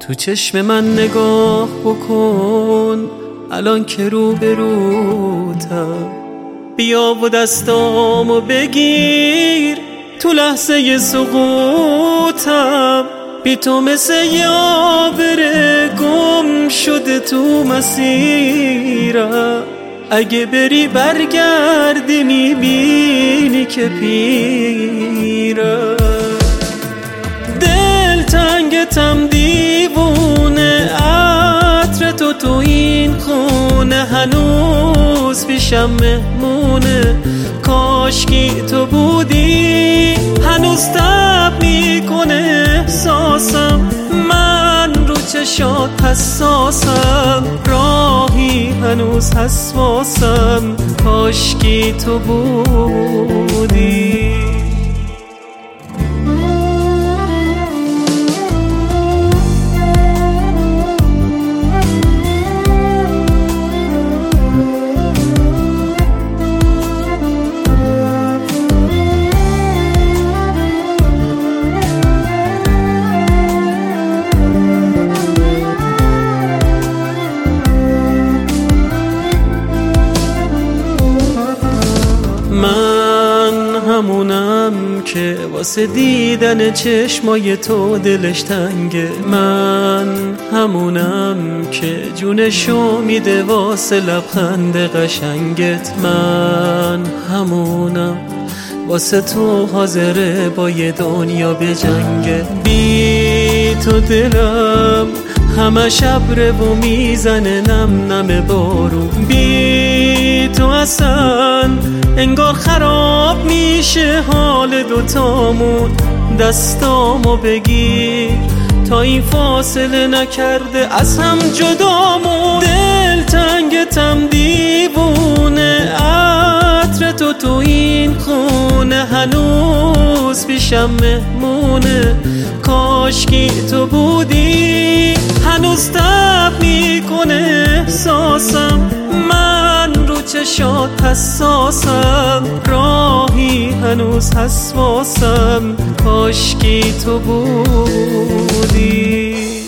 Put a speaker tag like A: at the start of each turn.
A: تو چشم من نگاه بکن الان که رو به روتم، بیا و دستامو بگیر تو لحظه سقوطم. بی تو مثل یاور گم شده تو مسیرم، اگه بری برگردی میبینی که پیرم. دلتنگتم دیوونه، عطر تو این خونه هنوز پیشم مهمونه. کاشکی تو بودی هنوز تب میکنه احساسم، من رو چشات حساسم، راهی هنوز حساسم. کاشکی تو بودی. من همونم که واسه دیدن چشمای تو دلش تنگه، من همونم که جونشو میده واسه لبخند قشنگت، من همونم واسه تو حاضره با یه دنیا بجنگه. بی تو دلم همش ابره و میزنه نم نم بارون، بی تو اصلا انگار خراب میشه حال دوتامون. دستامو بگیر تا این فاصله نکرده از هم جدامون. دلتنگتم دیوونه، عطر تو این خونه هنوز پیشم مهمونه. کاشکی تو بودی هنوز تب میکنه احساسم، من رو چشات حساسم، راهی هنوز حساسم. کاشکی تو بودی.